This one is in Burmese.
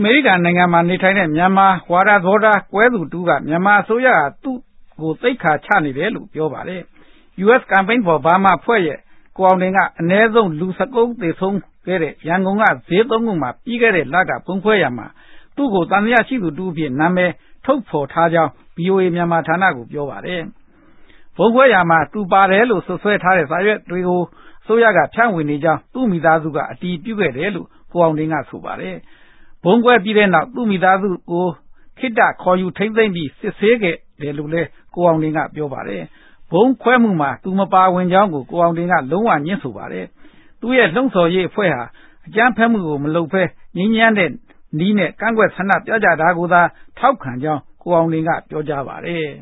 မေရိကန်နိုင်ငံမှာနေထိုင်တဲ့မြန်မာဝါဒသဘောထားကွဲသူတူကမြန်မာအစိုးရဟာသူ့ကိုသိက္ခာချနေတယ်လို့ပြောပါတယ်။ US Campaign for Burma ဖွဲ့ရဲ့ကိုအောင်တင်ကအနည်းဆုံးလူ19သေဆုံးခဲ့တဲ့ရန်ကုန်ကဈေးသုံးခုမှာပြီးခဲ့တဲ့လကပုံခွဲရမှာသူ့ကိုတန်တရားရှိသူတူအဖြစ်နာမည်ထုတ်ဖော်ထားကြောင်း VOA မြန်မာဌာနကိုပြောပါတယ်။ပုံခွဲရမှာသူပါတယ်လို့ဆွဆွဲထားတဲ့စာရွက်တွေကိုအစိုးရကဖြန့်ဝေနေကြောင်းသူ့မိသားစုကအတည်ပြုခဲ့တယ်လို့ကိုအောင်တင်ကဆိုပါတယ်။ဘုံကွဲပြီးတဲ့နောက်သူ့မိသားစုကိုခိတ္တခေါ်ယူထိမ့်သိမ့်ပြီးစစ်ဆေးခဲ့တယ်လို့လည်းကိုအောင်တင်ကပြောပါတယ်။ဘုံခွဲမှုမှာသူမပါဝင်ကြောင်းကိုအောင်တင်ကလုံးဝညှင်းဆိုပါတယ်။သူရဲ့လှုံ့ဆော်ရေးအဖွဲ့ဟာအကြမ်းဖက်မှုကိုမလုပ်ဘဲငြိမ်းချမ်းတဲ့နည်းနဲ့ကန့်ကွက်ဆန္ဒပြကြတာကိုသာထောက်ခံကြောင်းကိုအောင်တင်ကပြောကြားပါတယ်